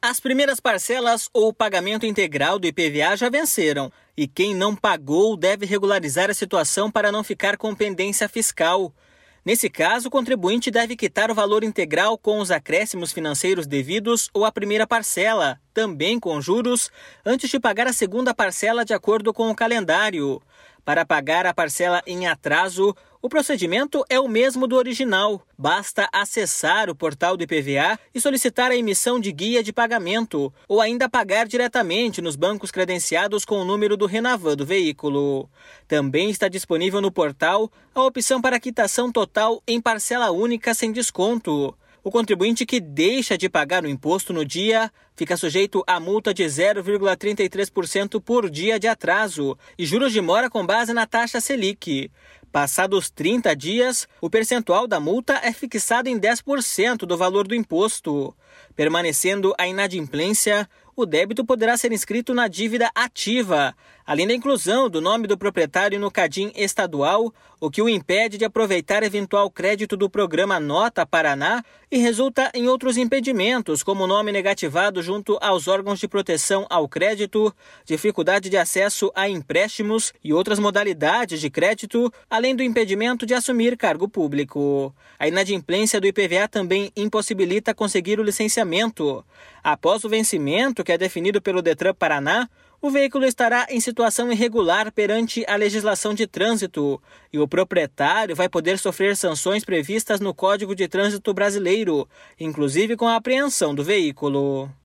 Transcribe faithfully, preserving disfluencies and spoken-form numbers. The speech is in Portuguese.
As primeiras parcelas ou pagamento integral do I P V A já venceram e quem não pagou deve regularizar a situação para não ficar com pendência fiscal. Nesse caso, o contribuinte deve quitar o valor integral com os acréscimos financeiros devidos ou a primeira parcela, também com juros, antes de pagar a segunda parcela de acordo com o calendário. Para pagar a parcela em atraso, o procedimento é o mesmo do original. Basta acessar o portal do I P V A e solicitar a emissão de guia de pagamento, ou ainda pagar diretamente nos bancos credenciados com o número do Renavan do veículo. Também está disponível no portal a opção para quitação total em parcela única sem desconto. O contribuinte que deixa de pagar o imposto no dia fica sujeito a multa de zero vírgula trinta e três por cento por dia de atraso e juros de mora com base na taxa Selic. Passados trinta dias, o percentual da multa é fixado em dez por cento do valor do imposto. Permanecendo a inadimplência, o débito poderá ser inscrito na dívida ativa, além da inclusão do nome do proprietário no CADIM estadual, o que o impede de aproveitar eventual crédito do programa Nota Paraná e resulta em outros impedimentos, como nome negativado junto aos órgãos de proteção ao crédito, dificuldade de acesso a empréstimos e outras modalidades de crédito, além do impedimento de assumir cargo público. A inadimplência do I P V A também impossibilita conseguir o licenciamento. Após o vencimento, que é definido pelo Detran Paraná, o veículo estará em situação irregular perante a legislação de trânsito e o proprietário vai poder sofrer sanções previstas no Código de Trânsito Brasileiro, inclusive com a apreensão do veículo.